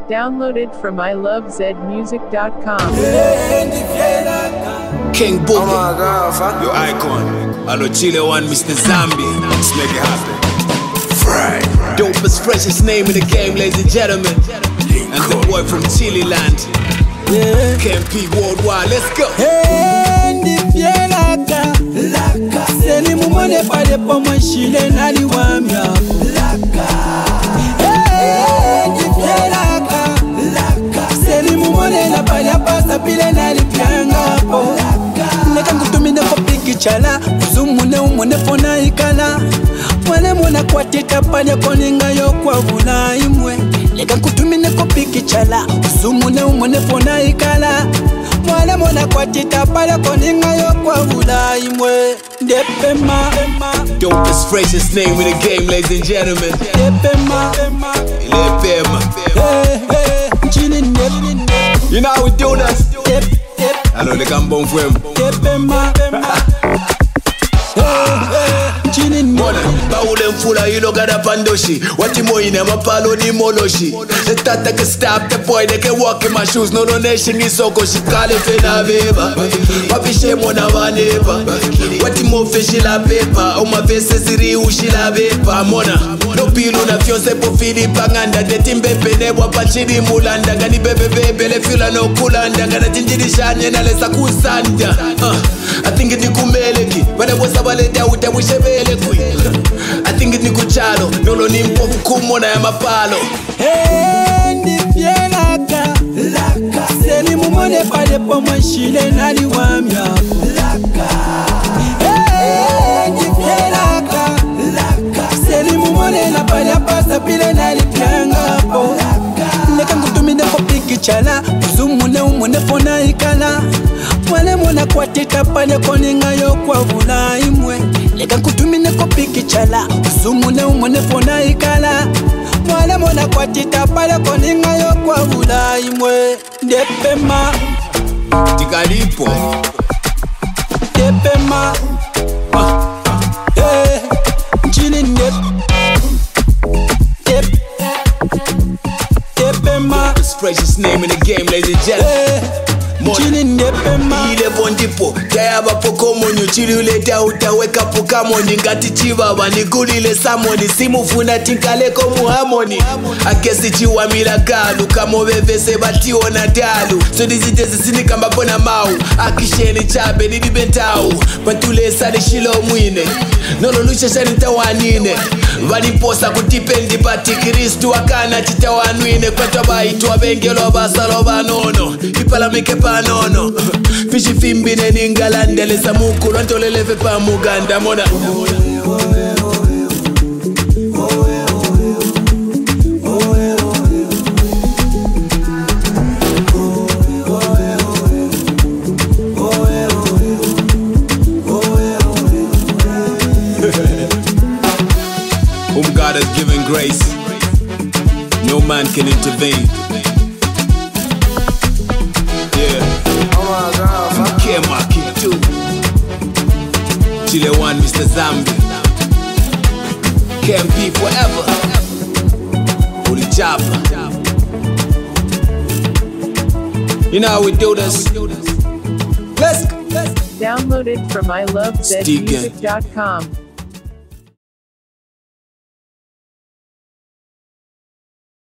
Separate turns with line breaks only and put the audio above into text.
Downloaded from ilovezmusic.com.
King Boogie,
Oh my God, fuck.
your icon. Hello, Chile one, Mr. Zambi. Let's make it happen. Fried. Dopest, freshest name in the game, ladies and gentlemen. And the boy from Chile land.
Yeah.
KMP worldwide, let's go.
Ndivyelaka seli mumone pale pomwe shile nali wamya ndivyelaka seli mumone na pale pasa pile nali pyangapo neka ngutumine kopiki chala uzumune umune pona ikala mwale muna kwatita pale koninga yo kwa vula imwe neka ngutumine kopiki chala uzumune umune pona ikala mwana mwana kwatita pale koninga yo kwa vula imwe ndepema
Dopest, freshest name in the game, ladies and gentlemen.
ndepema
Lepema.
chini ndep
You know how we do that.
ndep
Hello, the Gambon Fwem.
ndepema chini ndep
Mona, baule mfula ilogada pandoshi. Wati moine mapalo ni moloshi. The tata can stop the boy, they can walk in my shoes. No donation is so she call it fena beba. Papi shemo na vaneba. Wati mo fishi la pepa. O ma vese siri ushi la bepa. Mona, no pilu na fiose po fili panganda. De timbe pene wapa chidi mulanda. Gani bebe bebe le fila no kulanda. Gana jinjiri shanye na lesa kusanda. I think it ni kumeleki. Wale wosa wale da uta wishebele kui. I think it ni kuchalo. Nolo ni mpofu kumona ya mapalo.
ndivyelaka seli mumone pale pomwe shile nali wamya ndivyelaka seli mumone na pale pasa pile nali pyangapo neka ngutumine kopiki chala uzumune umune pona ikala mwale muna kwatita pale koninga yo kwa vula imwe neka ngutumine kopiki chala uzumune umune pona ikala mwale muna kwatita pale koninga yo kwa vula imwe ndepema
Tikalipo.
ndepema chini ndep ndep ndepema
Dopest, freshest name in the game, ladies and gentlemen.
chini ndepema
Ile bondipo tayaba poko monyo chili uleta utaweka poka moni ngati chivava nikulile samoni simufuna tinkaleko muhamoni akesi chiwa milagalu kamovevese bationa dalu so dizitezi sinikamba pona mau akisheni chabe nilibentau patulesa lishilo mwine nololushashani tawanine valiposa kutipendi pati kristu akana chitawanwine kwatwa baitwa bengelo basalo banono ipalamike panono fishi fimbine ningalandelesa mukulu antoleleve pa muganda mona whom God has given grace, no man can intervene. Yeah.
Oh my God, fuck.
Kema Kitu Chile one, Mr. Zambi. KMP forever. Holy Jabba. You know how we do this. Let's go.
Downloaded from ilovezmusic.com.